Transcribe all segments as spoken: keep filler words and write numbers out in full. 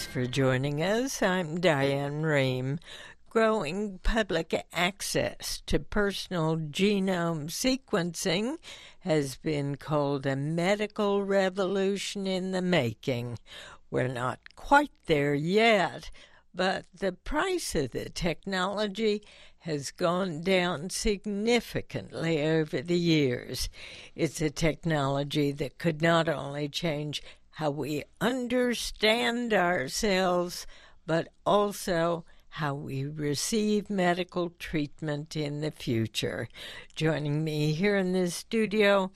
for joining us. I'm Diane Rehm. Growing public access to personal genome sequencing has been called a medical revolution in the making. We're not quite there yet, but the price of the technology has gone down significantly over the years. It's a technology that could not only change how we understand ourselves, but also how we receive medical treatment in the future. Joining me here in the studio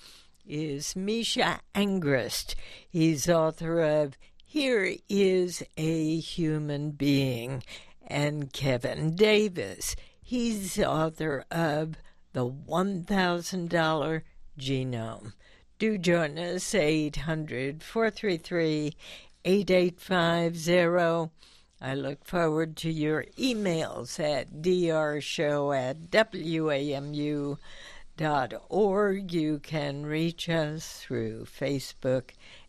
is Misha Angrist. He's author of Here is a Human Being, and Kevin Davis. He's author of The one thousand dollars Genome. Do join us, eight hundred, four three three, eight eight five zero. I look forward to your emails at drshow at w a m u dot org. You can reach us through Facebook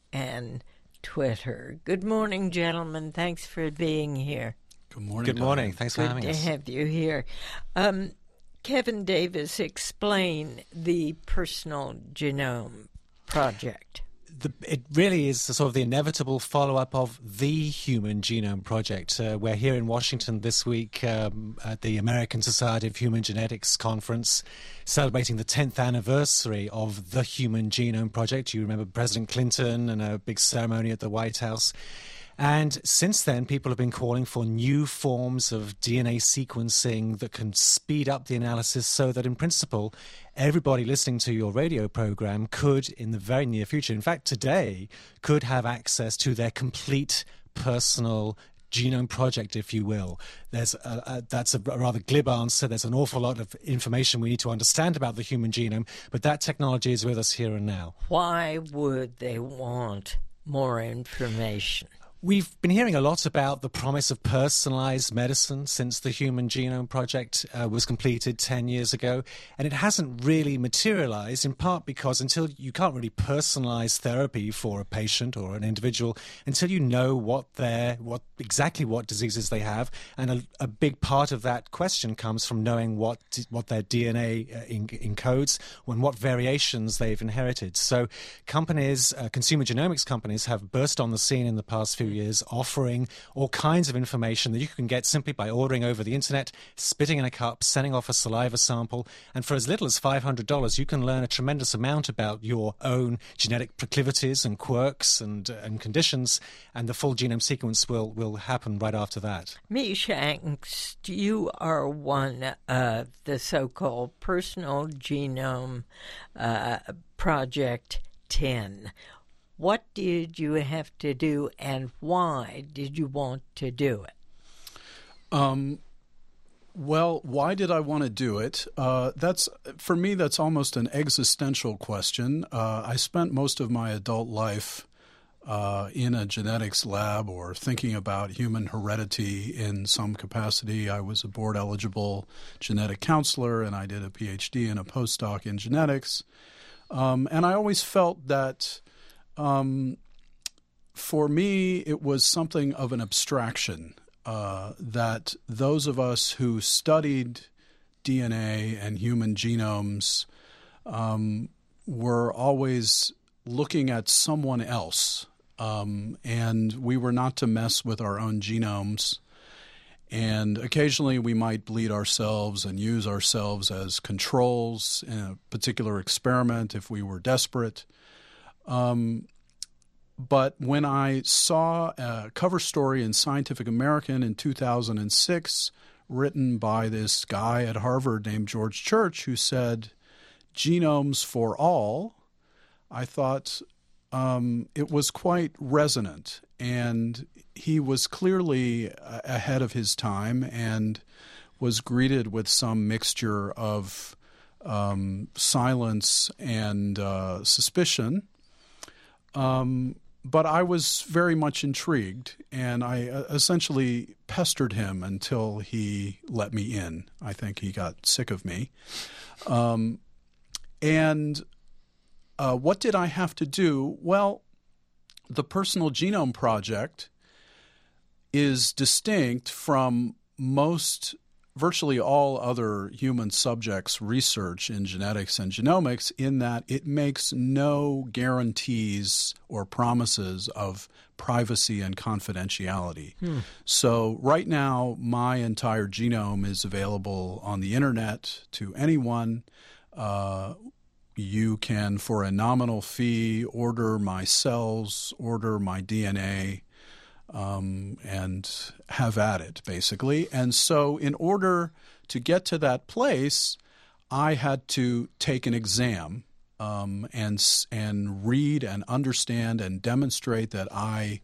and Twitter. Good morning, gentlemen. Thanks for being here. Good morning. Good morning. Thanks for Good having us. to have you here. Um, Kevin Davis, explain the Personal Genome Project. The, it really is sort of the inevitable follow-up of the Human Genome Project. Uh, we're here in Washington this week um, at the American Society of Human Genetics Conference, celebrating the tenth anniversary of the Human Genome Project. You remember President Clinton and a big ceremony at the White House. And since then, people have been calling for new forms of D N A sequencing that can speed up the analysis so that, in principle, everybody listening to your radio program could, in the very near future, in fact, today, could have access to their complete personal genome project, if you will. There's a, a, that's a rather glib answer. There's an awful lot of information we need to understand about the human genome, but that technology is with us here and now. Why would they want more information? We've been hearing a lot about the promise of personalized medicine since the Human Genome Project uh, was completed ten years ago, and it hasn't really materialized, in part because until you can't really personalize therapy for a patient or an individual until you know what their what exactly what diseases they have, and a, a big part of that question comes from knowing what what their D N A uh, in, encodes and what variations they've inherited. So companies, uh, consumer genomics companies, have burst on the scene in the past few years, offering all kinds of information that you can get simply by ordering over the internet, spitting in a cup, sending off a saliva sample, and for as little as five hundred dollars, you can learn a tremendous amount about your own genetic proclivities and quirks and uh, and conditions, and the full genome sequence will, will happen right after that. Misha Angrist, you are one of the so-called Personal Genome uh, Project ten. What did you have to do, and why did you want to do it? Um, well, why did I want to do it? Uh, that's for me, that's almost an existential question. Uh, I spent most of my adult life uh, in a genetics lab or thinking about human heredity in some capacity. I was a board-eligible genetic counselor, and I did a P H D and a postdoc in genetics. Um, and I always felt that Um, for me, it was something of an abstraction, uh, that those of us who studied D N A and human genomes um, were always looking at someone else, um, and we were not to mess with our own genomes. And occasionally we might bleed ourselves and use ourselves as controls in a particular experiment if we were desperate. Um, but when I saw a cover story in Scientific American in two thousand six written by this guy at Harvard named George Church who said, "Genomes for all," I thought um, it was quite resonant. And he was clearly ahead of his time and was greeted with some mixture of um, silence and uh, suspicion. Um, but I was very much intrigued, and I uh, essentially pestered him until he let me in. I think he got sick of me. Um, and uh, what did I have to do? Well, the Personal Genome Project is distinct from most, virtually all other human subjects research in genetics and genomics in that it makes no guarantees or promises of privacy and confidentiality. Hmm. So right now, my entire genome is available on the internet to anyone. Uh, you can, for a nominal fee, order my cells, order my D N A, Um, and have at it, basically. And so in order to get to that place, I had to take an exam um, and and read and understand and demonstrate that I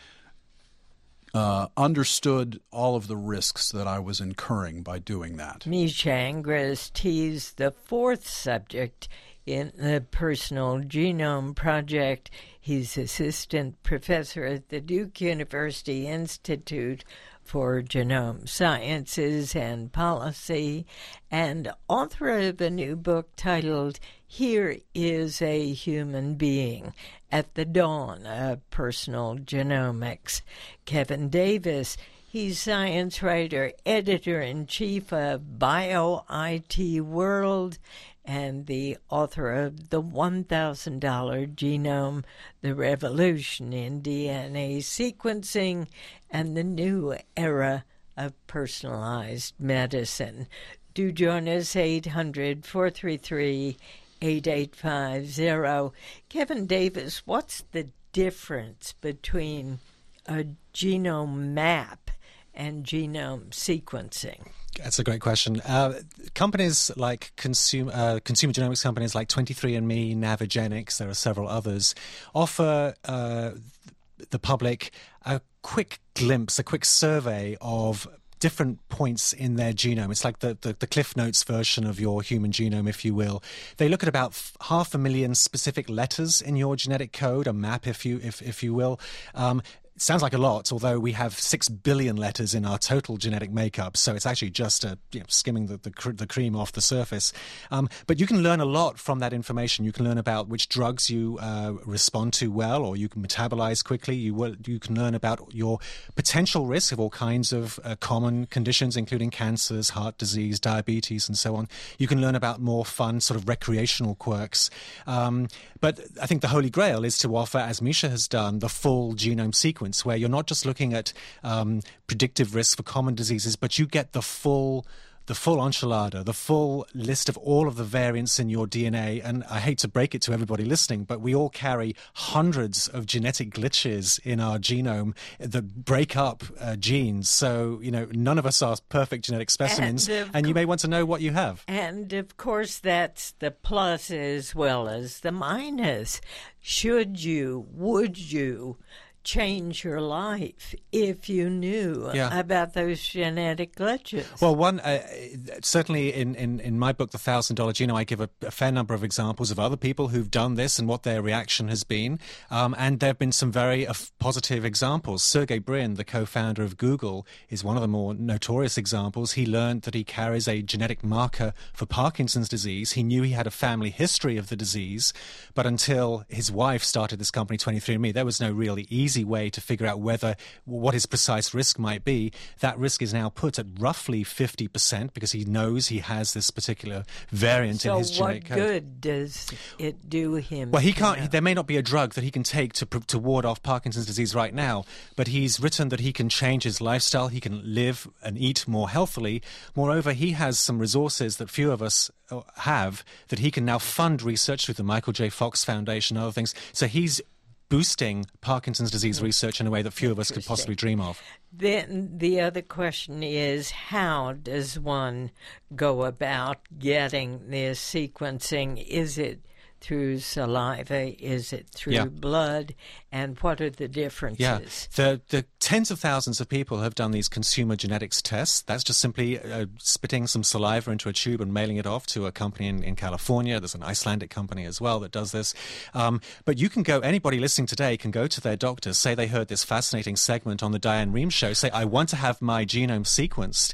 uh, understood all of the risks that I was incurring by doing that. Misha Angrist, he's the fourth subject in the Personal Genome Project. He's assistant professor at the Duke University Institute for Genome Sciences and Policy and author of a new book titled Here is a Human Being at the Dawn of Personal Genomics. Kevin Davis, he's science writer, editor-in-chief of Bio I T World, and the author of The one thousand dollars Genome, The Revolution in D N A Sequencing, and the New Era of Personalized Medicine. Do join us, eight hundred, four three three, eight eight five zero. Kevin Davis, what's the difference between a genome map and genome sequencing? That's a great question. Uh, companies like consumer, uh, consumer genomics companies like twenty-three and me, Navigenics, there are several others, offer uh, the public a quick glimpse, a quick survey of different points in their genome. It's like the, the, the Cliff Notes version of your human genome, if you will. They look at about f- half a million specific letters in your genetic code, a map, if you if if you will. Um, It sounds like a lot, although we have six billion letters in our total genetic makeup, so it's actually just a, you know, skimming the, the, cr- the cream off the surface. Um, but you can learn a lot from that information. You can learn about which drugs you uh, respond to well, or you can metabolize quickly. You will, you can learn about your potential risk of all kinds of uh, common conditions, including cancers, heart disease, diabetes, and so on. You can learn about more fun sort of recreational quirks. Um, but I think the holy grail is to offer, as Misha has done, the full genome sequence, where you're not just looking at um, predictive risk for common diseases, but you get the full the full enchilada, the full list of all of the variants in your D N A. And I hate to break it to everybody listening, but we all carry hundreds of genetic glitches in our genome that break up uh, genes. So, you know, none of us are perfect genetic specimens, and, and you may want to know what you have. And, of course, that's the plus as well as the minus. Should you, would you change your life if you knew yeah. about those genetic glitches? Well, one uh, certainly in, in, in my book, The Thousand Dollar Genome, I give a, a fair number of examples of other people who've done this and what their reaction has been. Um, and there have been some very uh, positive examples. Sergey Brin, the co-founder of Google, is one of the more notorious examples. He learned that he carries a genetic marker for Parkinson's disease. He knew he had a family history of the disease, but until his wife started this company, twenty-three and me, there was no really easy way to figure out whether what his precise risk might be. That risk is now put at roughly fifty percent because he knows he has this particular variant so in his genetic code. So what good does it do him? Well, he can't. Know? There may not be a drug that he can take to to ward off Parkinson's disease right now, but he's written that he can change his lifestyle. He can live and eat more healthily. Moreover, he has some resources that few of us have that he can now fund research through the Michael J. Fox Foundation and other things. So he's boosting Parkinson's disease research in a way that few of us could possibly dream of. Then the other question is, how does one go about getting this sequencing? Is it through saliva? Is it through yeah. blood? And what are the differences? Yeah, the, the tens of thousands of people have done these consumer genetics tests. That's just simply uh, spitting some saliva into a tube and mailing it off to a company in, in California. There's an Icelandic company as well that does this. Um, but you can go, anybody listening today can go to their doctor, say they heard this fascinating segment on the Diane Rehm show, say, I want to have my genome sequenced.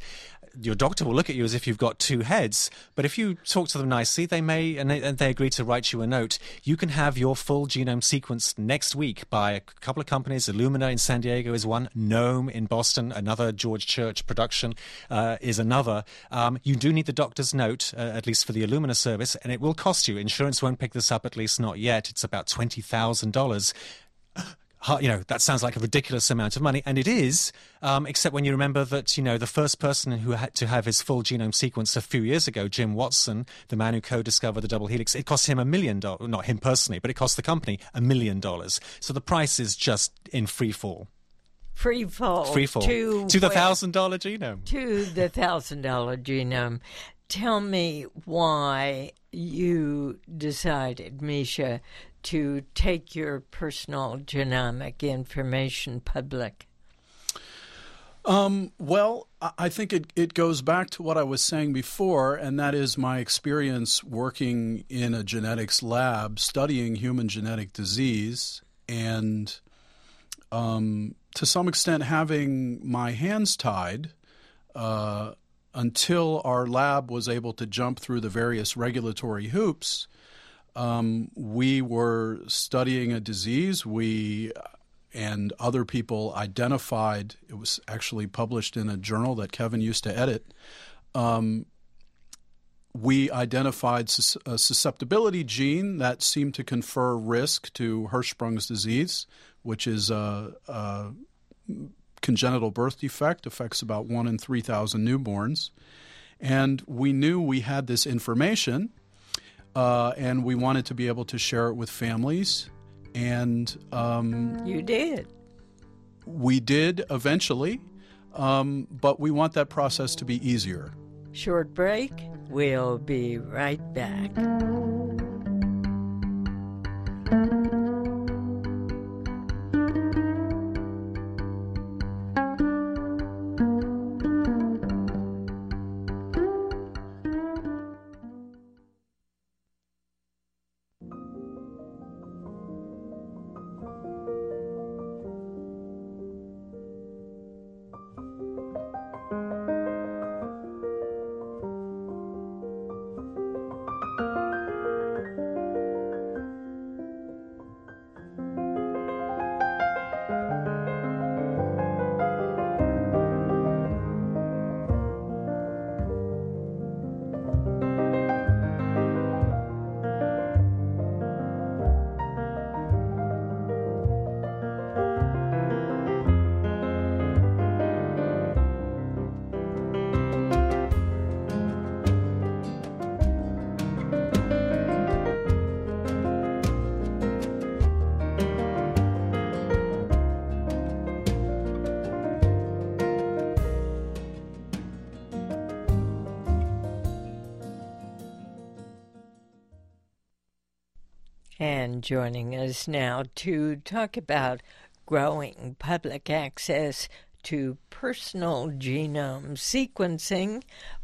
your doctor will look at you as if you've got two heads. But if you talk to them nicely, they may, and they, and they agree to write you a note. You can have your full genome sequenced next week by a couple of companies. Illumina in San Diego is one. Gnome in Boston, another. George Church production uh, is another. Um, you do need the doctor's note, uh, at least for the Illumina service, and it will cost you. Insurance won't pick this up, at least not yet. It's about twenty thousand dollars. You know, that sounds like a ridiculous amount of money, and it is, um, except when you remember that, you know, the first person who had to have his full genome sequenced a few years ago, Jim Watson, the man who co-discovered the double helix, it cost him a million dollars, not him personally, but it cost the company a million dollars. So the price is just in free fall. Free fall. Free fall. To, to the one thousand dollars genome. To the one thousand dollars genome. Tell me why you decided, Misha, to take your personal genomic information public. Um, well, I think it, it goes back to what I was saying before, and that is my experience working in a genetics lab studying human genetic disease and um, to some extent having my hands tied uh, until our lab was able to jump through the various regulatory hoops. Um, we were studying a disease. We and other people identified, it was actually published in a journal that Kevin used to edit, um, we identified sus- a susceptibility gene that seemed to confer risk to Hirschsprung's disease, which is a, a congenital birth defect, affects about one in three thousand newborns. And we knew we had this information, uh, and we wanted to be able to share it with families. And um, you did. We did eventually, um, but we want that process to be easier. Short break. We'll be right back. And joining us now to talk about growing public access to personal genome sequencing,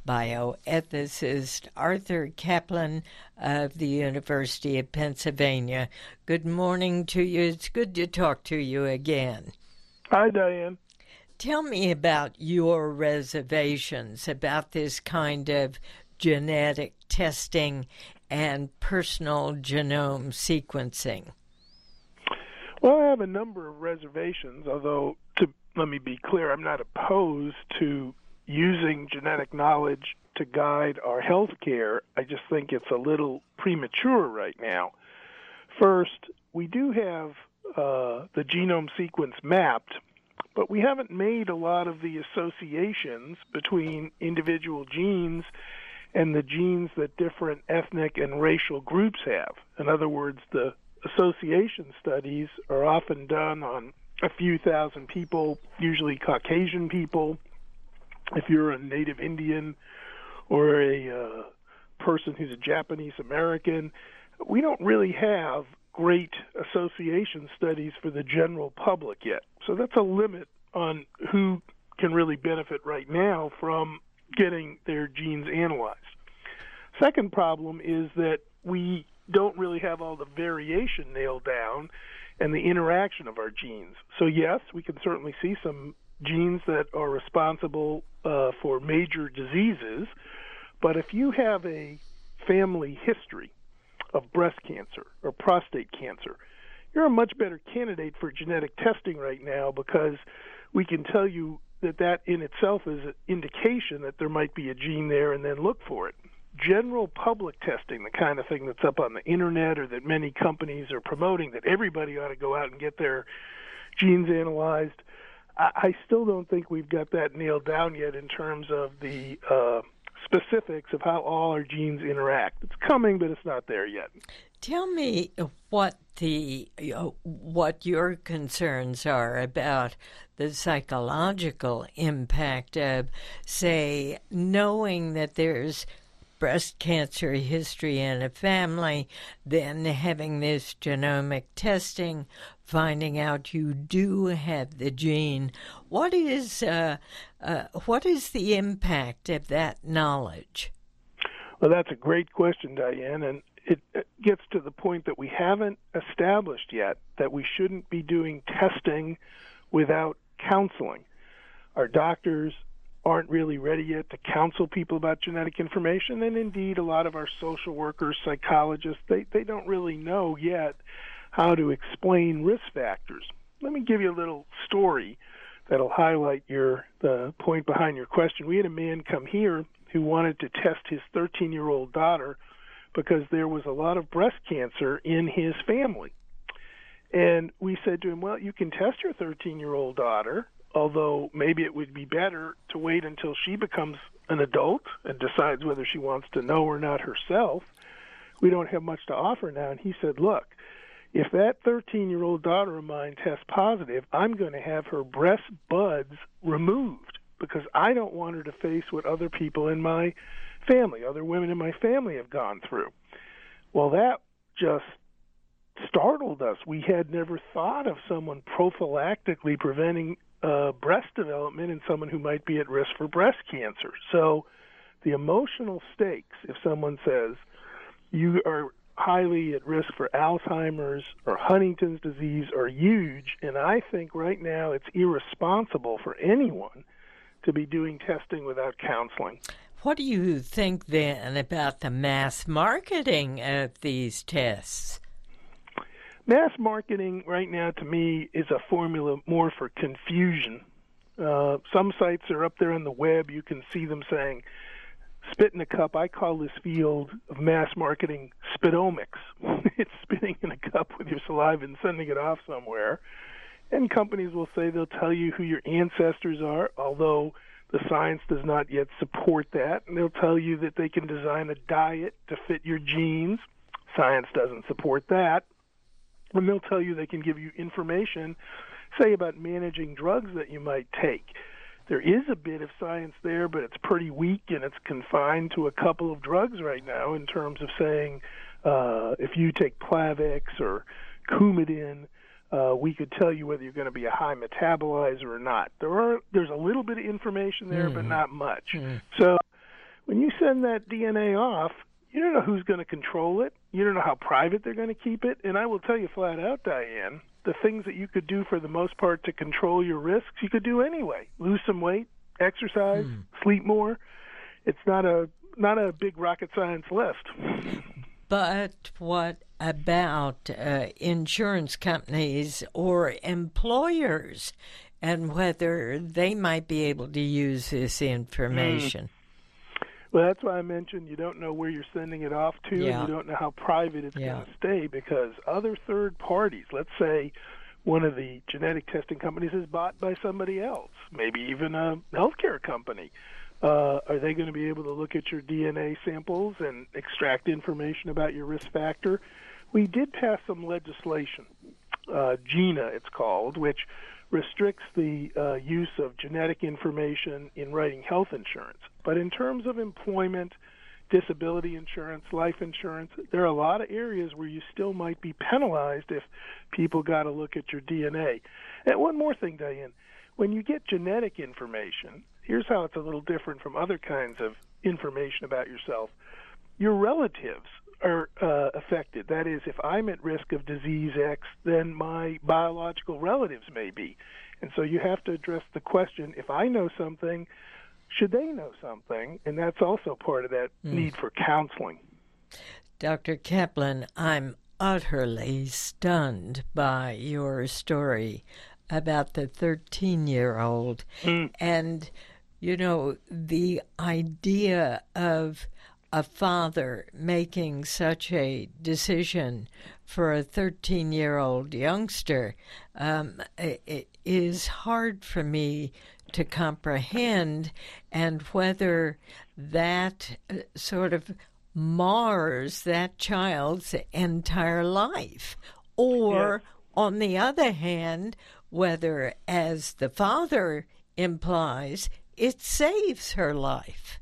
bioethicist Arthur Caplan of the University of Pennsylvania. Good morning to you. It's good to talk to you again. Hi, Diane. Tell me about your reservations about this kind of genetic testing and personal genome sequencing. Well, I have a number of reservations, although, to let me be clear, I'm not opposed to using genetic knowledge to guide our health care. I just think it's a little premature right now. First, we do have uh, the genome sequence mapped, but we haven't made a lot of the associations between individual genes and the genes that different ethnic and racial groups have. In other words, the association studies are often done on a few thousand people, usually Caucasian people. If you're a native Indian or a uh, person who's a Japanese American, we don't really have great association studies for the general public yet. So that's a limit on who can really benefit right now from getting their genes analyzed. Second problem is that we don't really have all the variation nailed down, and the interaction of our genes. So yes, we can certainly see some genes that are responsible uh, for major diseases, but if you have a family history of breast cancer or prostate cancer, you're a much better candidate for genetic testing right now, because we can tell you that that in itself is an indication that there might be a gene there, and then look for it. General public testing, the kind of thing that's up on the internet or that many companies are promoting, that everybody ought to go out and get their genes analyzed, I, I still don't think we've got that nailed down yet in terms of the uh, specifics of how all our genes interact. It's coming, but it's not there yet. Tell me what the you know, what your concerns are about the psychological impact of, say, knowing that there's breast cancer history in a family, then having this genomic testing, finding out you do have the gene. What is uh, uh, what is the impact of that knowledge? Well, that's a great question, Diane, and it gets to the point that we haven't established yet that we shouldn't be doing testing without counseling. Our doctors aren't really ready yet to counsel people about genetic information, and indeed a lot of our social workers, psychologists, they, they don't really know yet how to explain risk factors. Let me give you a little story that'll highlight your the point behind your question. We had a man come here who wanted to test his thirteen-year-old daughter because there was a lot of breast cancer in his family. And we said to him, well, you can test your thirteen-year-old daughter, although maybe it would be better to wait until she becomes an adult and decides whether she wants to know or not herself. We don't have much to offer now. And he said, look, if that thirteen-year-old daughter of mine tests positive, I'm going to have her breast buds removed because I don't want her to face what other people in my family, other women in my family have gone through. Well, that just startled us. We had never thought of someone prophylactically preventing uh, breast development in someone who might be at risk for breast cancer. So the emotional stakes, if someone says you are highly at risk for Alzheimer's or Huntington's disease, are huge, and I think right now it's irresponsible for anyone to be doing testing without counseling. What do you think then about the mass marketing of these tests? Mass marketing right now, to me, is a formula more for confusion. Uh, some sites are up there on the web. You can see them saying, spit in a cup. I call this field of mass marketing spitomics. It's spitting in a cup with your saliva and sending it off somewhere. And companies will say they'll tell you who your ancestors are, although the science does not yet support that. And they'll tell you that they can design a diet to fit your genes. Science doesn't support that. And they'll tell you they can give you information, say, about managing drugs that you might take. There is a bit of science there, but it's pretty weak, and it's confined to a couple of drugs right now in terms of saying uh, if you take Plavix or Coumadin, uh, we could tell you whether you're going to be a high metabolizer or not. There are There's a little bit of information there, mm. but not much. Mm. So when you send that D N A off, you don't know who's going to control it. You don't know how private they're going to keep it. And I will tell you flat out, Diane, the things that you could do for the most part to control your risks, you could do anyway. Lose some weight, exercise, hmm. sleep more. It's not a not a big rocket science list. But what about uh, insurance companies or employers and whether they might be able to use this information? Mm. Well, that's why I mentioned you don't know where you're sending it off to, yeah. and you don't know how private it's yeah. going to stay, because other third parties, let's say one of the genetic testing companies is bought by somebody else, maybe even a healthcare company. Uh, are they going to be able to look at your D N A samples and extract information about your risk factor? We did pass some legislation, uh, GINA it's called, which restricts the uh, use of genetic information in writing health insurance. But in terms of employment, disability insurance, life insurance, there are a lot of areas where you still might be penalized if people got to look at your D N A. And one more thing, Diane, when you get genetic information, here's how it's a little different from other kinds of information about yourself. Your relatives are uh, affected. That is, if I'm at risk of disease X, then my biological relatives may be. And so you have to address the question, if I know something, should they know something? And that's also part of that mm. need for counseling. Doctor Kaplan, I'm utterly stunned by your story about the thirteen-year-old. Mm. And, you know, the idea of a father making such a decision for a thirteen-year-old youngster um, it is hard for me to comprehend, and whether that sort of mars that child's entire life, or yes. on the other hand, whether, as the father implies, it saves her life.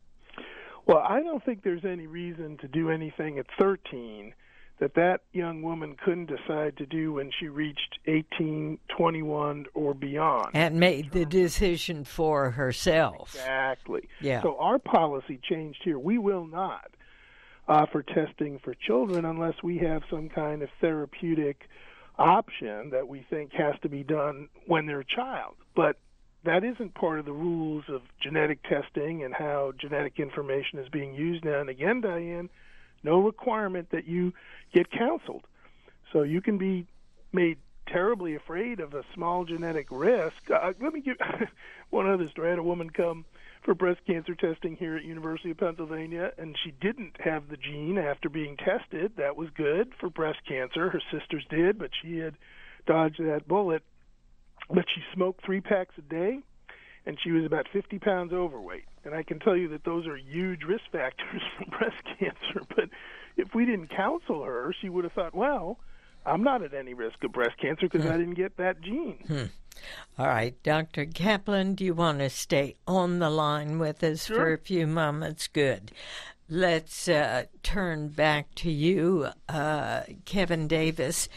Well, I don't think there's any reason to do anything at thirteen that that young woman couldn't decide to do when she reached eighteen, twenty-one, or beyond. And made the decision for herself. Exactly. Yeah. So our policy changed here. We will not offer testing for children unless we have some kind of therapeutic option that we think has to be done when they're a child. But that isn't part of the rules of genetic testing and how genetic information is being used now. And again, Diane, no requirement that you get counseled. So you can be made terribly afraid of a small genetic risk. Uh, let me give one other story. I had a woman come for breast cancer testing here at University of Pennsylvania, and she didn't have the gene after being tested. That was good for breast cancer. Her sisters did, but she had dodged that bullet. But she smoked three packs a day, and she was about fifty pounds overweight. And I can tell you that those are huge risk factors for breast cancer. But if we didn't counsel her, she would have thought, well, I'm not at any risk of breast cancer because hmm. I didn't get that gene. Hmm. All right. Doctor Kaplan, do you want to stay on the line with us sure. for a few moments? Good. Let's uh, turn back to you, uh, Kevin Davis.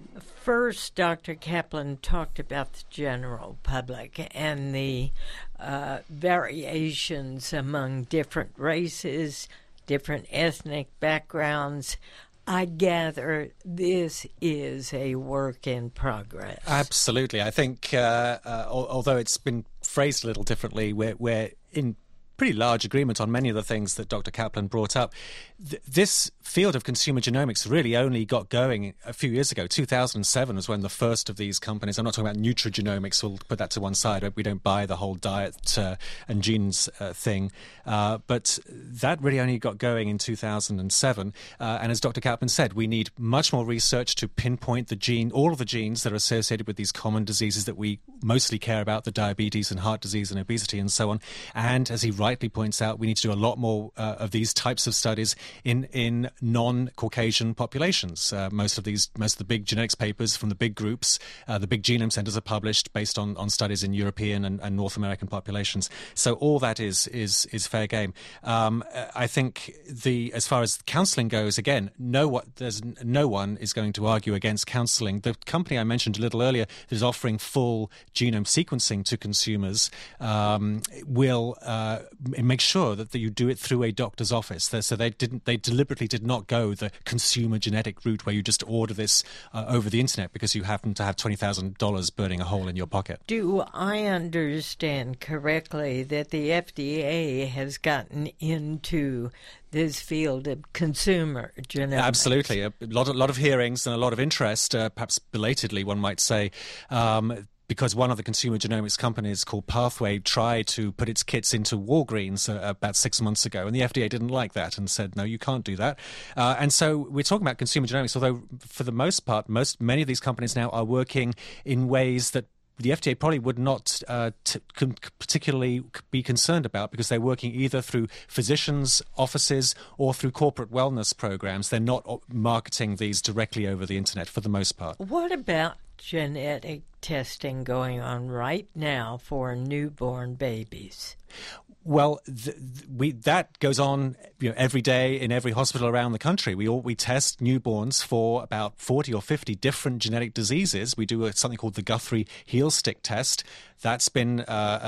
First, Doctor Kaplan talked about the general public and the uh, variations among different races, different ethnic backgrounds. I gather this is a work in progress. Absolutely. I think, uh, uh, although it's been phrased a little differently, we're, we're in pretty large agreement on many of the things that Doctor Kaplan brought up. Th- this field of consumer genomics really only got going a few years ago. two thousand seven was when the first of these companies, I'm not talking about nutrigenomics, we'll put that to one side, we don't buy the whole diet uh, and genes uh, thing, uh, but that really only got going in two thousand seven, uh, and as Doctor Kaplan said, we need much more research to pinpoint the gene, all of the genes that are associated with these common diseases that we mostly care about, the diabetes and heart disease and obesity and so on, and as he rightly points out, we need to do a lot more uh, of these types of studies in, in non-Caucasian populations. Uh, most of these, most of the big genetics papers from the big groups, uh, the big genome centers are published based on, on studies in European and, and North American populations. So all that is is is fair game. Um, I think the as far as counselling goes, again, no what there's no one is going to argue against counselling. The company I mentioned a little earlier that is offering full genome sequencing to consumers um, will uh, make sure that you do it through a doctor's office. So they didn't they deliberately did not go the consumer genetic route where you just order this uh, over the internet because you happen to have twenty thousand dollars burning a hole in your pocket. Do I understand correctly that the F D A has gotten into this field of consumer genomics? Absolutely. A lot, a lot of hearings and a lot of interest, uh, perhaps belatedly, one might say, um, because one of the consumer genomics companies called Pathway tried to put its kits into Walgreens uh, about six months ago, and the F D A didn't like that and said, no, you can't do that. Uh, and so we're talking about consumer genomics, although for the most part, most many of these companies now are working in ways that the F D A probably would not uh, t- con- particularly be concerned about because they're working either through physicians' offices or through corporate wellness programs. They're not marketing these directly over the internet for the most part. What about genetic testing going on right now for newborn babies? Well, th- th- we that goes on, you know, every day in every hospital around the country. We all we test newborns for about forty or fifty different genetic diseases. We do a, something called the Guthrie heel stick test. That's been uh, a, a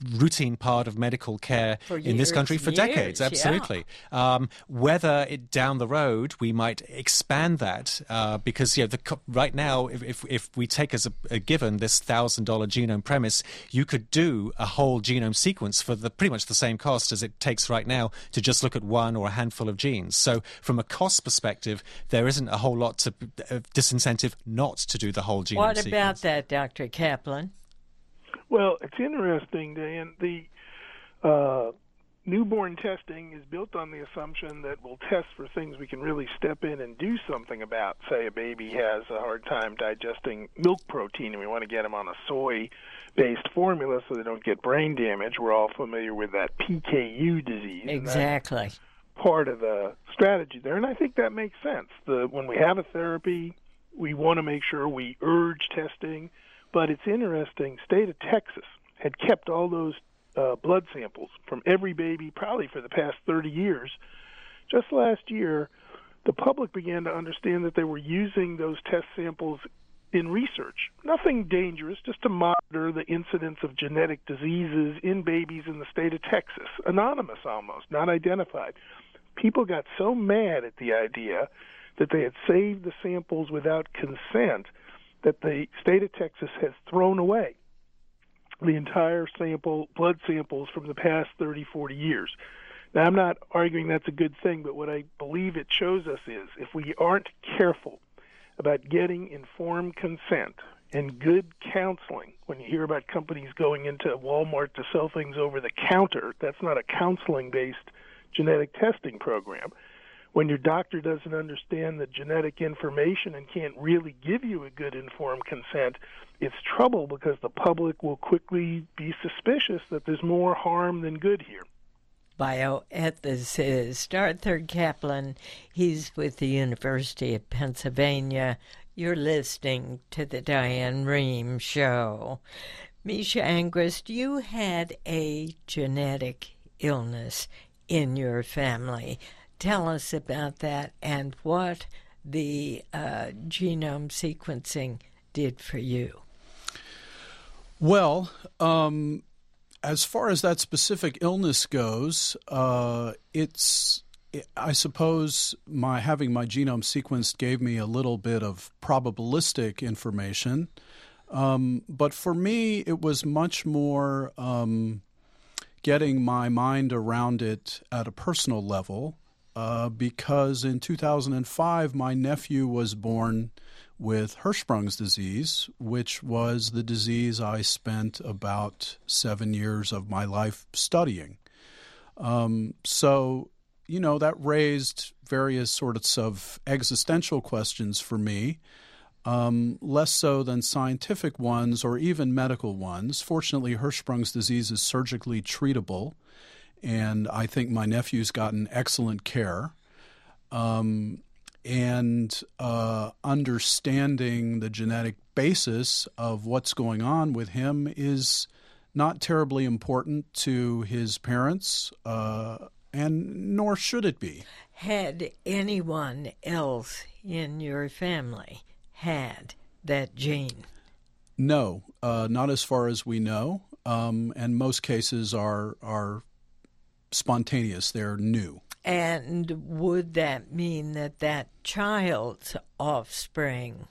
routine part of medical care for in this country for years, decades. yeah. Absolutely. Um, whether it down the road we might expand that, uh, because you know, the, right now, if, if if we take as a, a given this thousand dollar genome premise, you could do a whole genome sequence for the pretty much the same cost as it takes right now to just look at one or a handful of genes. So from a cost perspective, there isn't a whole lot to uh, disincentive not to do the whole genome What sequence. about that, Doctor Kaplan? Well, it's interesting, Dan. The uh, newborn testing is built on the assumption that we'll test for things we can really step in and do something about. Say a baby has a hard time digesting milk protein, and we want to get them on a soy-based formula so they don't get brain damage. We're all familiar with that P K U disease. Exactly. Part of the strategy there, and I think that makes sense. The when we have a therapy, we want to make sure we urge testing. But it's interesting, state of Texas had kept all those uh, blood samples from every baby probably for the past thirty years. Just last year, the public began to understand that they were using those test samples in research. Nothing dangerous, just to monitor the incidence of genetic diseases in babies in the state of Texas. Anonymous almost, not identified. People got so mad at the idea that they had saved the samples without consent that the state of Texas has thrown away the entire sample, blood samples from the past thirty, forty years. Now, I'm not arguing that's a good thing, but what I believe it shows us is if we aren't careful about getting informed consent and good counseling, when you hear about companies going into Walmart to sell things over the counter, that's not a counseling-based genetic testing program. When your doctor doesn't understand the genetic information and can't really give you a good informed consent, it's trouble because the public will quickly be suspicious that there's more harm than good here. Bioethicist Arthur Kaplan, he's with the University of Pennsylvania. You're listening to the Diane Rehm Show. Misha Angrist, you had a genetic illness in your family. Tell us about that and what the uh, genome sequencing did for you. Well, um, as far as that specific illness goes, uh, it's I suppose my having my genome sequenced gave me a little bit of probabilistic information, um, but for me it was much more um, getting my mind around it at a personal level. Uh, because in two thousand five, my nephew was born with Hirschsprung's disease, which was the disease I spent about seven years of my life studying. Um, so, you know, that raised various sorts of existential questions for me, um, less so than scientific ones or even medical ones. Fortunately, Hirschsprung's disease is surgically treatable, and I think my nephew's gotten excellent care. Um, and uh, understanding the genetic basis of what's going on with him is not terribly important to his parents, uh, and nor should it be. Had anyone else in your family had that gene? No, uh, not as far as we know, um, and most cases are are spontaneous. They're new. And would that mean that that child's offspring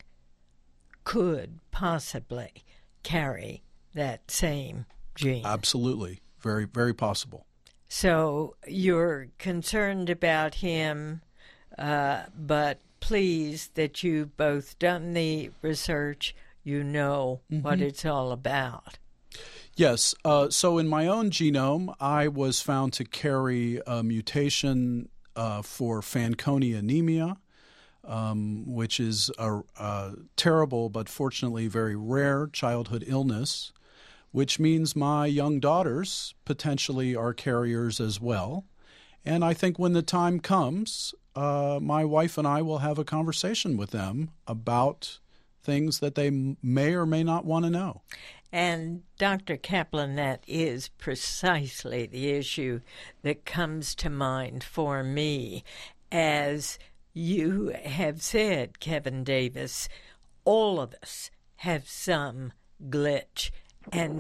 could possibly carry that same gene? Absolutely. Very, very possible. So you're concerned about him, uh, but pleased that you've both done the research, you know mm-hmm. what it's all about. Yes. Uh, so in my own genome, I was found to carry a mutation uh, for Fanconi anemia, um, which is a, a terrible but fortunately very rare childhood illness, which means my young daughters potentially are carriers as well. And I think when the time comes, uh, my wife and I will have a conversation with them about things that they may or may not want to know. And Doctor Kaplan, that is precisely the issue that comes to mind for me. As you have said, Kevin Davis, all of us have some glitch. And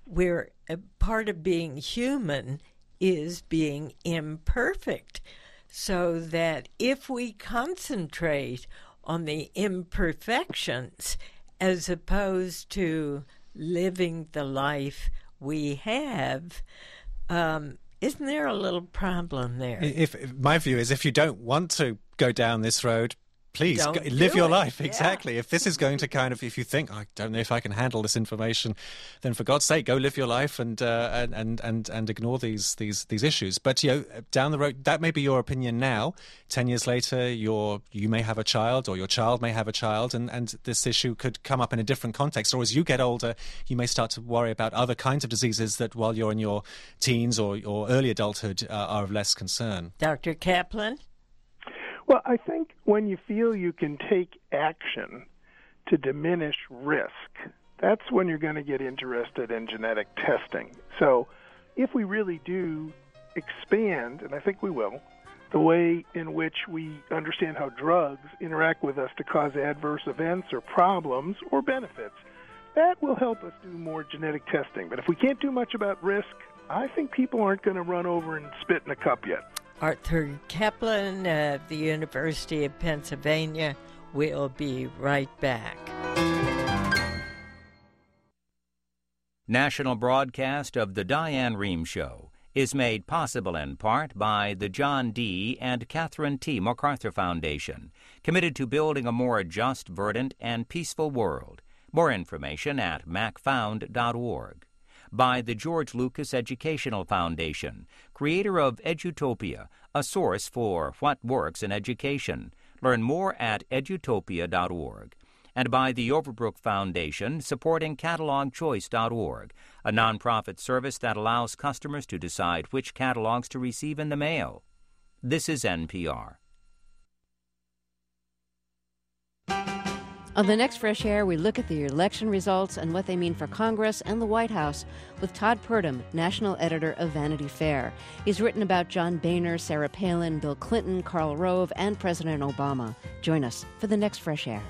we're a part of being human is being imperfect, so that if we concentrate on the imperfections as opposed to living the life we have, um, isn't there a little problem there? If, if my view is, if you don't want to go down this road, please go, live your it. life. Yeah. Exactly. If this is going to kind of, if you think, I don't know if I can handle this information, then for God's sake, go live your life and uh, and, and and and ignore these these these issues. But you know, down the road, that may be your opinion now. Ten years later, you're you may have a child, or your child may have a child, and and this issue could come up in a different context. Or as you get older, you may start to worry about other kinds of diseases that, while you're in your teens or or early adulthood, uh, are of less concern. Doctor Kaplan? Well, I think when you feel you can take action to diminish risk, that's when you're going to get interested in genetic testing. So if we really do expand, and I think we will, the way in which we understand how drugs interact with us to cause adverse events or problems or benefits, that will help us do more genetic testing. But if we can't do much about risk, I think people aren't going to run over and spit in a cup yet. Arthur Kaplan of the University of Pennsylvania. We'll be right back. National broadcast of The Diane Rehm Show is made possible in part by the John D. and Catherine T. MacArthur Foundation, committed to building a more just, verdant, and peaceful world. More information at mac found dot org. By the George Lucas Educational Foundation, creator of Edutopia, a source for what works in education. Learn more at edutopia dot org. And by the Overbrook Foundation, supporting catalog choice dot org, a nonprofit service that allows customers to decide which catalogs to receive in the mail. This is N P R. On the next Fresh Air, we look at the election results and what they mean for Congress and the White House with Todd Purdom, national editor of Vanity Fair. He's written about John Boehner, Sarah Palin, Bill Clinton, Karl Rove, and President Obama. Join us for the next Fresh Air.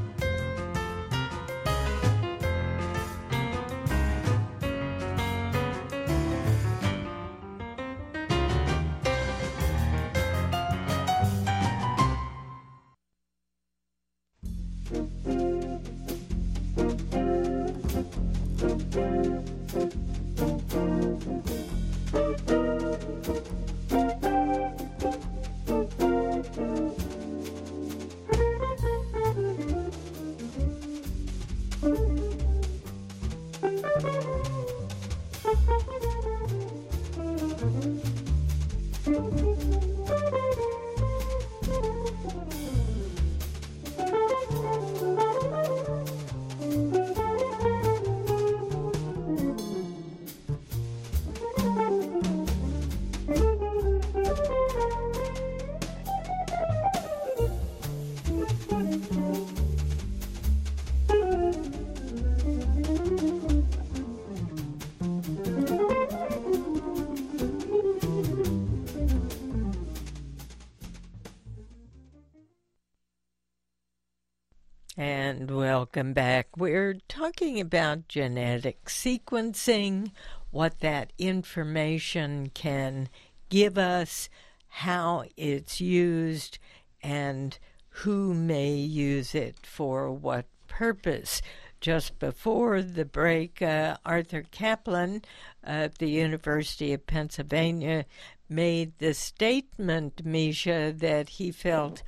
And welcome back. We're talking about genetic sequencing, what that information can give us, how it's used, and who may use it for what purpose. Just before the break, uh, Arthur Kaplan of the University of Pennsylvania made the statement, Misha, that he felt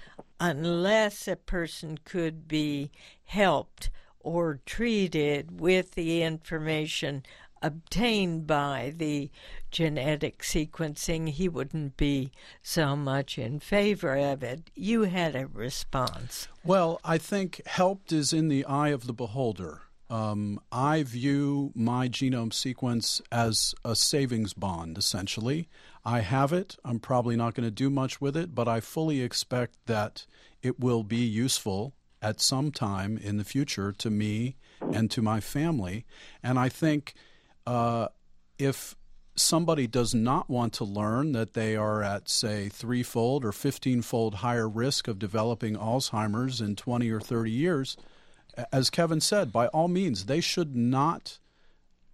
unless a person could be helped or treated with the information obtained by the genetic sequencing, he wouldn't be so much in favor of it. You had a response. Well, I think helped is in the eye of the beholder. Um, I view my genome sequence as a savings bond, essentially. I have it. I'm probably not going to do much with it, but I fully expect that it will be useful at some time in the future to me and to my family. And I think uh, if somebody does not want to learn that they are at, say, threefold or fifteen-fold higher risk of developing Alzheimer's in twenty or thirty years, as Kevin said, by all means, they should not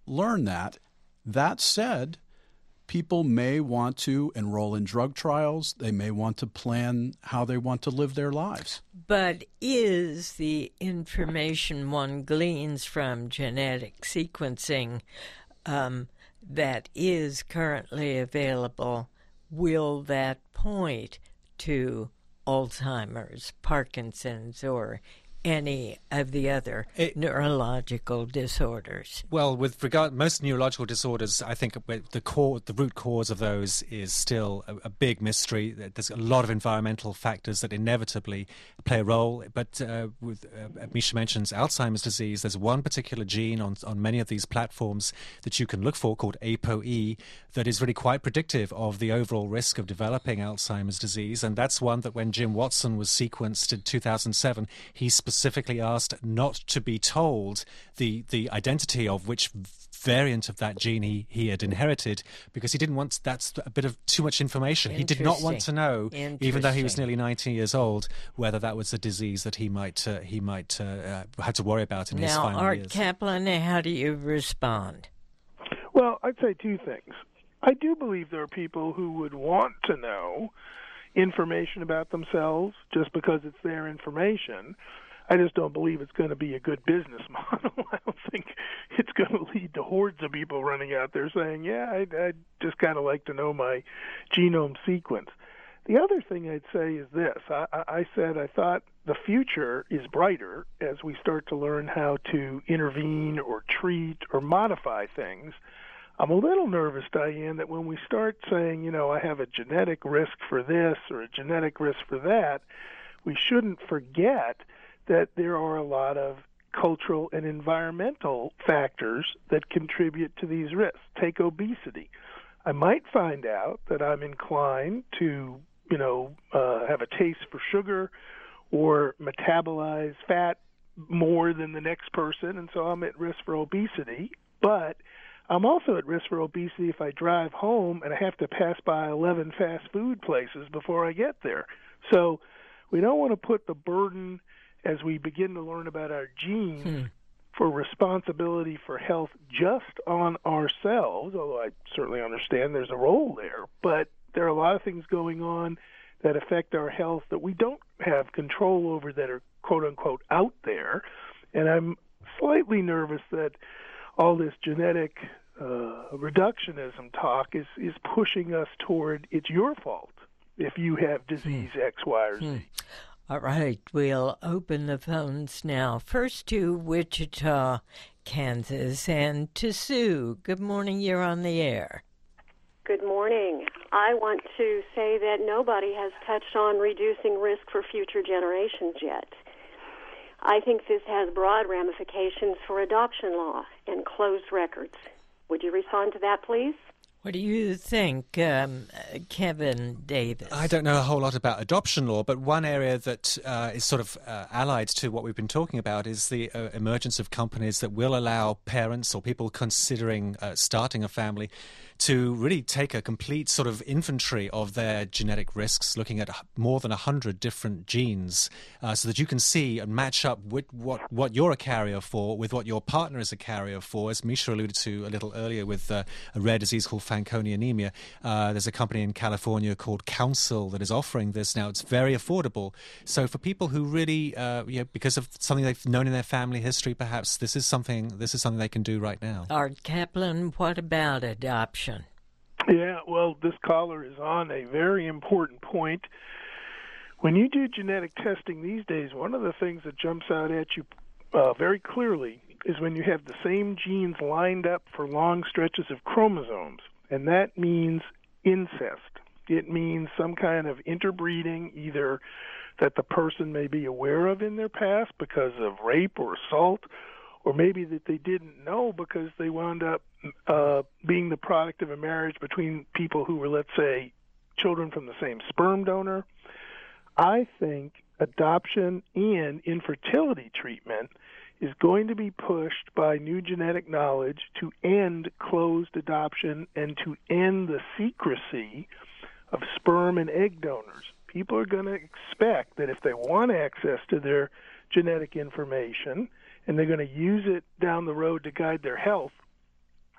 learn that. That said, people may want to enroll in drug trials. They may want to plan how they want to live their lives. But is the information one gleans from genetic sequencing um, that is currently available, will that point to Alzheimer's, Parkinson's, or any of the other it, neurological disorders? Well, with regard most neurological disorders, I think the core, the root cause of those is still a, a big mystery. There's a lot of environmental factors that inevitably play a role. But uh, with uh, Misha mentions Alzheimer's disease, there's one particular gene on on many of these platforms that you can look for called A P O E that is really quite predictive of the overall risk of developing Alzheimer's disease. And that's one that when Jim Watson was sequenced in two thousand seven, he specifically asked not to be told the the identity of which variant of that gene he, he had inherited, because he didn't want, that's a bit of too much information. He did not want to know, even though he was nearly ninety years old, whether that was a disease that he might uh, he might uh, uh, have to worry about in now, his final Art years. Kaplan, how do you respond? Well, I'd say two things. I do believe there are people who would want to know information about themselves just because it's their information. I just don't believe it's going to be a good business model. I don't think it's going to lead to hordes of people running out there saying, yeah, I'd, I'd just kind of like to know my genome sequence. The other thing I'd say is this. I, I said I thought the future is brighter as we start to learn how to intervene or treat or modify things. I'm a little nervous, Diane, that when we start saying, you know, I have a genetic risk for this or a genetic risk for that, we shouldn't forget that there are a lot of cultural and environmental factors that contribute to these risks. Take obesity. I might find out that I'm inclined to, you know, uh, have a taste for sugar or metabolize fat more than the next person, and so I'm at risk for obesity. But I'm also at risk for obesity if I drive home and I have to pass by eleven fast food places before I get there. So we don't want to put the burden, as we begin to learn about our genes, hmm. for responsibility for health just on ourselves, although I certainly understand there's a role there. But there are a lot of things going on that affect our health that we don't have control over, that are quote-unquote out there. And I'm slightly nervous that all this genetic uh, reductionism talk is, is pushing us toward it's your fault if you have disease hmm. X, Y, or Z. Hmm. All right, we'll open the phones now. First to Wichita, Kansas, and to Sue. Good morning, you're on the air. Good morning. I want to say that nobody has touched on reducing risk for future generations yet. I think this has broad ramifications for adoption law and closed records. Would you respond to that, please? What do you think, um, Kevin Davis? I don't know a whole lot about adoption law, but one area that uh, is sort of uh, allied to what we've been talking about is the uh, emergence of companies that will allow parents or people considering uh, starting a family to really take a complete sort of inventory of their genetic risks, looking at more than one hundred different genes, uh, so that you can see and match up with what, what you're a carrier for with what your partner is a carrier for. As Misha alluded to a little earlier with uh, a rare disease called Fanconi anemia, uh, there's a company in California called Counsel that is offering this now. It's very affordable. So for people who really, uh, you know, because of something they've known in their family history, perhaps this is something this is something they can do right now. Art Kaplan, what about adoption? Yeah, well, this caller is on a very important point. When you do genetic testing these days, one of the things that jumps out at you uh, very clearly is when you have the same genes lined up for long stretches of chromosomes, and that means incest. It means some kind of interbreeding, either that the person may be aware of in their past because of rape or assault, or maybe that they didn't know because they wound up uh, being the product of a marriage between people who were, let's say, children from the same sperm donor. I think adoption and infertility treatment is going to be pushed by new genetic knowledge to end closed adoption and to end the secrecy of sperm and egg donors. People are going to expect that if they want access to their genetic information and they're going to use it down the road to guide their health,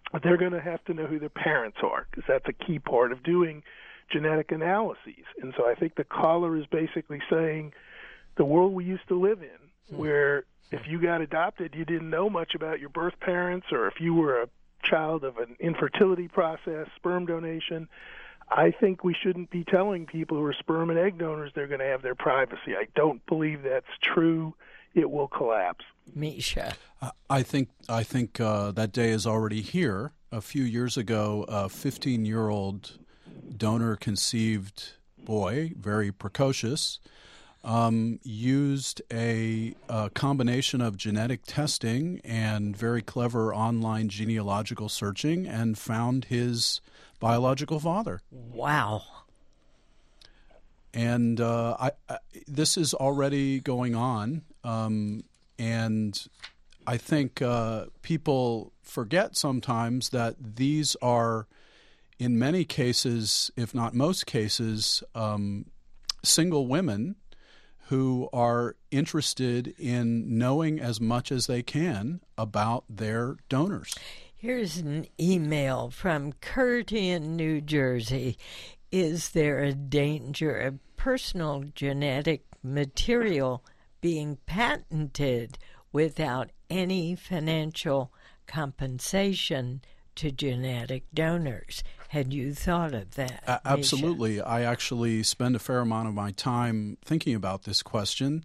they're going to have to know who their parents are, because that's a key part of doing genetic analyses. And so I think the caller is basically saying the world we used to live in, where if you got adopted, you didn't know much about your birth parents, or if you were a child of an infertility process, sperm donation, I think we shouldn't be telling people who are sperm and egg donors they're going to have their privacy. I don't believe that's true. It will collapse. Misha. I think I think uh, that day is already here. A few years ago, a fifteen-year-old donor-conceived boy, very precocious, um, used a, a combination of genetic testing and very clever online genealogical searching and found his biological father. Wow. And uh, I, I, this is already going on, um, and I think uh, people forget sometimes that these are, in many cases, if not most cases, um, single women who are interested in knowing as much as they can about their donors. Here's an email from Kurt in New Jersey. Is there a danger of personal genetic material being patented without any financial compensation to genetic donors? Had you thought of that? Uh, absolutely. I actually spend a fair amount of my time thinking about this question.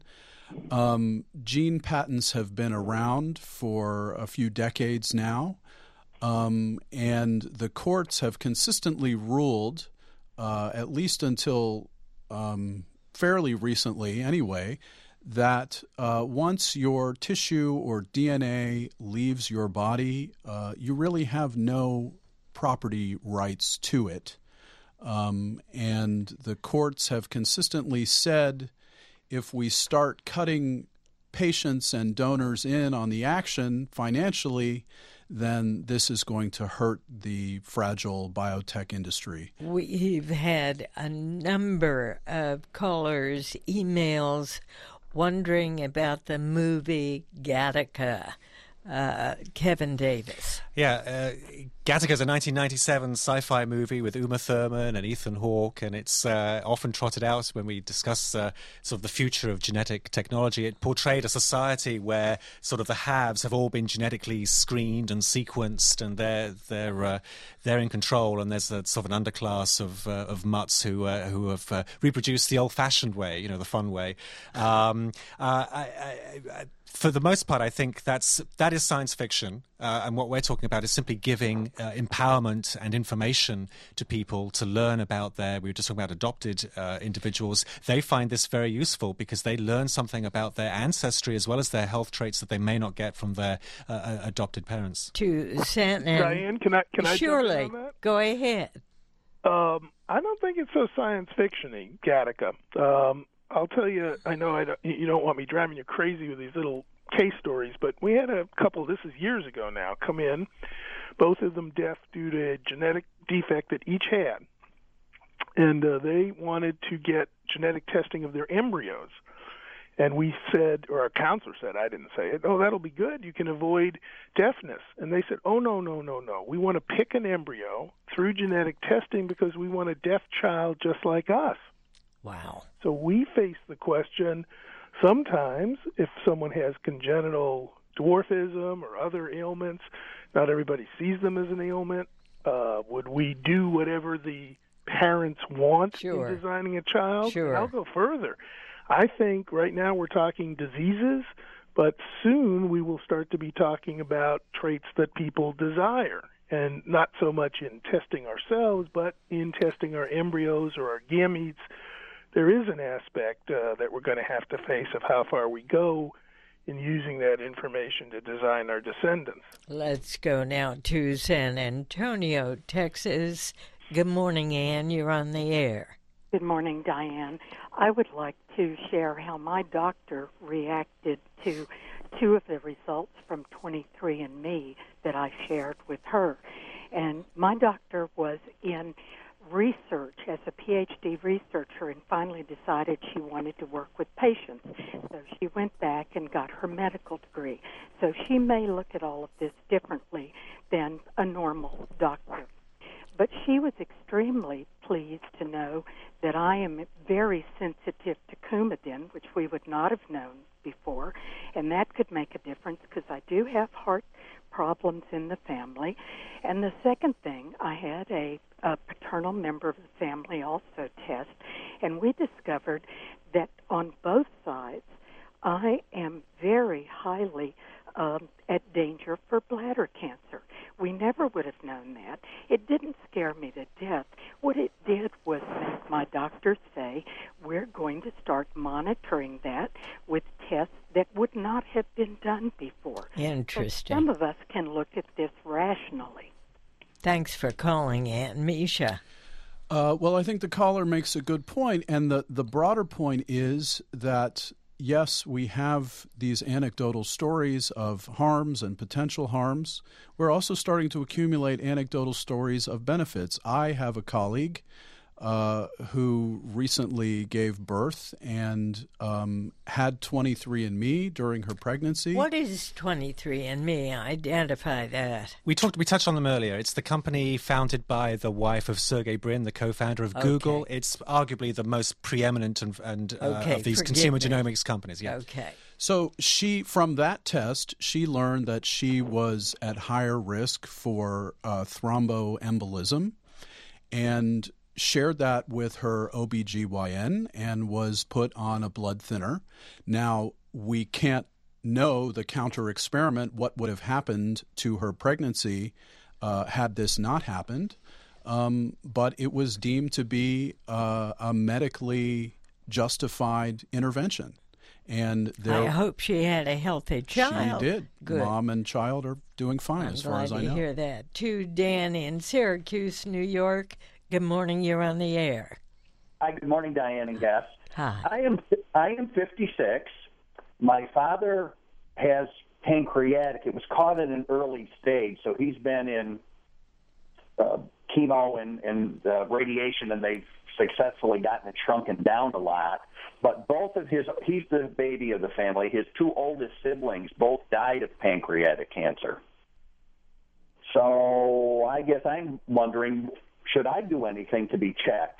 Um, gene patents have been around for a few decades now, um, and the courts have consistently ruled, uh, at least until um, fairly recently anyway, that uh, once your tissue or D N A leaves your body, uh, you really have no property rights to it. Um, and the courts have consistently said if we start cutting patients and donors in on the action financially, then this is going to hurt the fragile biotech industry. We've had a number of callers, emails, wondering about the movie Gattaca. Uh, Kevin Davis. Yeah, uh, Gattaca is a nineteen ninety-seven sci-fi movie with Uma Thurman and Ethan Hawke, and it's uh, often trotted out when we discuss uh, sort of the future of genetic technology. It portrayed a society where sort of the haves have all been genetically screened and sequenced, and they're they're uh, they're in control, and there's a sort of an underclass of uh, of mutts who uh, who have uh, reproduced the old-fashioned way, you know, the fun way. Um, uh, I, I, I, For the most part, I think that's that is science fiction, uh, and what we're talking about is simply giving uh, empowerment and information to people to learn about their. We were just talking about adopted uh, individuals. They find this very useful because they learn something about their ancestry as well as their health traits that they may not get from their uh, adopted parents. To San and Diane, can I can I surely jump in on that? Go ahead. Um, I don't think it's so science fiction-y, Gattaca. Um, I'll tell you, I know I don't, you don't want me driving you crazy with these little case stories, but we had a couple, this is years ago now, come in, both of them deaf due to a genetic defect that each had. And uh, they wanted to get genetic testing of their embryos. And we said, or our counselor said, I didn't say it, oh, that'll be good. You can avoid deafness. And they said, oh, no, no, no, no. We want to pick an embryo through genetic testing because we want a deaf child just like us. Wow. So we face the question, sometimes if someone has congenital dwarfism or other ailments, not everybody sees them as an ailment. Uh, would we do whatever the parents want Sure. in designing a child? Sure. And I'll go further. I think right now we're talking diseases, but soon we will start to be talking about traits that people desire. And not so much in testing ourselves, but in testing our embryos or our gametes. There is an aspect uh, that we're going to have to face of how far we go in using that information to design our descendants. Let's go now to San Antonio, Texas. Good morning, Ann. You're on the air. Good morning, Diane. I would like to share how my doctor reacted to two of the results from twenty-three and me that I shared with her. And my doctor was in research as a P H D researcher and finally decided she wanted to work with patients. So she went back and got her medical degree. So she may look at all of this differently than a normal doctor. But she was extremely pleased to know that I am very sensitive to Coumadin, which we would not have known before, and that could make a difference because I do have heart problems in the family. And the second thing, I had a, a paternal member of the family also test, and we discovered that on both sides, I am very highly um, at danger for bladder cancer. We never would have known that. It didn't scare me to death. What it did was make my doctors say, we're going to start monitoring that with tests that would not have been done before. Interesting. So some of us can look at this rationally. Thanks for calling, Aunt Misha. Uh, well, I think the caller makes a good point, and the, the broader point is that yes, we have these anecdotal stories of harms and potential harms. We're also starting to accumulate anecdotal stories of benefits. I have a colleague uh, who recently gave birth and um, had twenty-three and me during her pregnancy. What is twenty-three and me? Identify that. We talked. We touched on them earlier. It's the company founded by the wife of Sergey Brin, the co-founder of Okay. Google. It's arguably the most preeminent and, and uh, Okay, of these forgive consumer me. genomics companies. Yeah. Okay. So she, from that test, she learned that she was at higher risk for uh, thromboembolism and shared that with her O B G Y N and was put on a blood thinner. Now, we can't know the counter experiment, what would have happened to her pregnancy uh, had this not happened, um, but it was deemed to be uh, a medically justified intervention. And there, I hope she had a healthy child. She did. Good. Mom and child are doing fine I'm as far glad as I to know. hear that. To Dan in Syracuse, New York. Good morning. You're on the air. Hi, good morning, Diane and guest. Hi. I am I am fifty-six. My father has pancreatic. It was caught at an early stage, so he's been in uh, chemo and, and uh, radiation, and they've successfully gotten it shrunken down a lot. But both of his, he's the baby of the family, his two oldest siblings both died of pancreatic cancer. So I guess I'm wondering, should I do anything to be checked?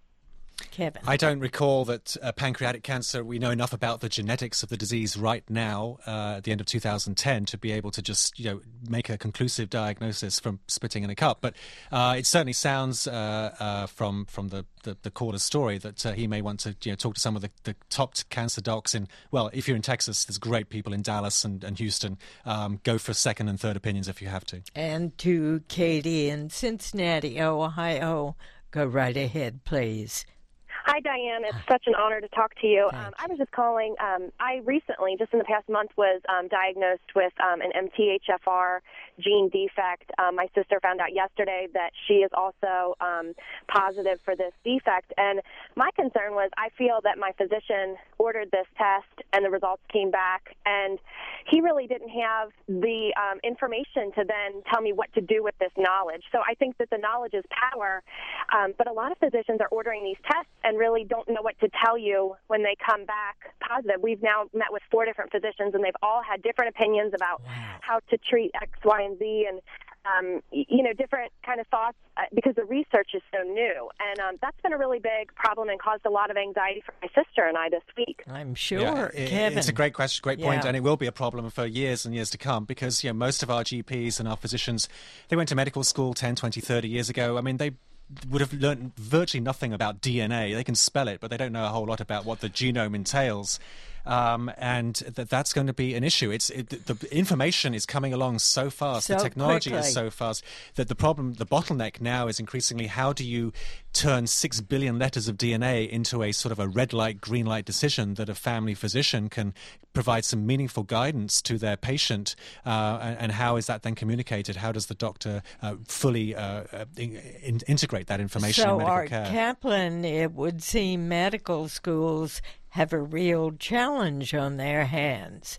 Kevin. I don't recall that uh, pancreatic cancer, we know enough about the genetics of the disease right now uh, at the end of two thousand ten to be able to just, you know, make a conclusive diagnosis from spitting in a cup. But uh, it certainly sounds uh, uh, from from the, the, the caller's story that uh, he may want to, you know, talk to some of the, the top cancer docs in, well, if you're in Texas, there's great people in Dallas and, and Houston. Um, go for second and third opinions if you have to. And to Katie in Cincinnati, Ohio. Go right ahead, please. Hi, Diane. It's such an honor to talk to you. Thank Um, I was just calling. Um, I recently, just in the past month, was um, diagnosed with um, an M T H F R gene defect. Um, my sister found out yesterday that she is also um, positive for this defect. And my concern was I feel that my physician ordered this test and the results came back, and he really didn't have the um, information to then tell me what to do with this knowledge. So I think that the knowledge is power, um, but a lot of physicians are ordering these tests and really don't know what to tell you when they come back positive. We've now met with four different physicians, and they've all had different opinions about Wow. how to treat X, Y, and Z, and um, you know, different kind of thoughts uh, because the research is so new. And um, that's been a really big problem and caused a lot of anxiety for my sister and I this week. I'm sure, Yeah, it- Kevin. It's a great question, great point, Yeah. and it will be a problem for years and years to come because, you know, most of our G Ps and our physicians, they went to medical school ten, twenty, thirty years ago. I mean, they would have learned virtually nothing about D N A. They can spell it, but they don't know a whole lot about what the genome entails. Um, and that that's going to be an issue. It's it, the information is coming along so fast. So the technology quickly. is so fast that the problem, the bottleneck now is increasingly how do you turn six billion letters of D N A into a sort of a red light, green light decision that a family physician can provide some meaningful guidance to their patient, uh, and, and how is that then communicated? How does the doctor uh, fully uh, uh, in, integrate that information in So, medical Art care? Kaplan, it would seem medical schools have a real challenge on their hands.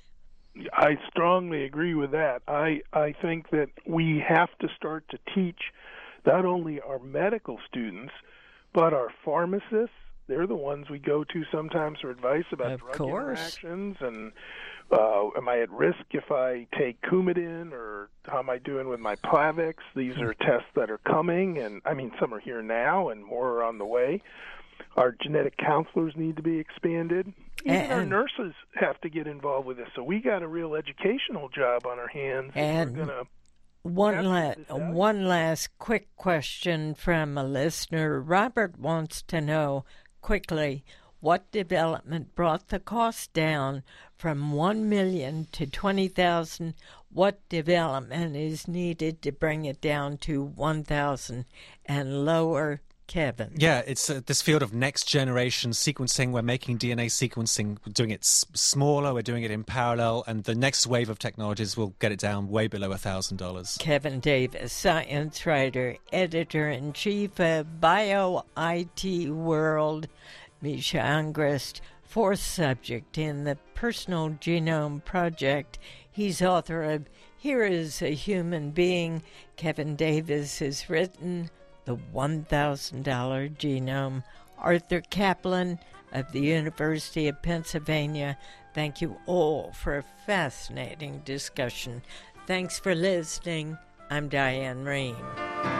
I strongly agree with that. I I think that we have to start to teach not only our medical students, but our pharmacists. They're the ones we go to sometimes for advice about of drug course. interactions and uh, am I at risk if I take Coumadin, or how am I doing with my Plavix? These are tests that are coming, and I mean, some are here now and more are on the way. Our genetic counselors need to be expanded. Even and, our nurses have to get involved with this. So we got a real educational job on our hands. And we're gonna one, la- one last quick question from a listener. Robert wants to know quickly, what development brought the cost down from one million dollars to twenty thousand dollars? What development is needed to bring it down to one thousand dollars and lower? Kevin. Yeah, it's uh, this field of next-generation sequencing. We're making D N A sequencing, we're doing it s- smaller, we're doing it in parallel, and the next wave of technologies will get it down way below one thousand dollars. Kevin Davis, science writer, editor-in-chief of Bio I T World. Misha Angrist, fourth subject in the Personal Genome Project. He's author of Here is a Human Being. Kevin Davis has written The one thousand dollars Genome. Arthur Kaplan of the University of Pennsylvania. Thank you all for a fascinating discussion. Thanks for listening. I'm Diane Rehm.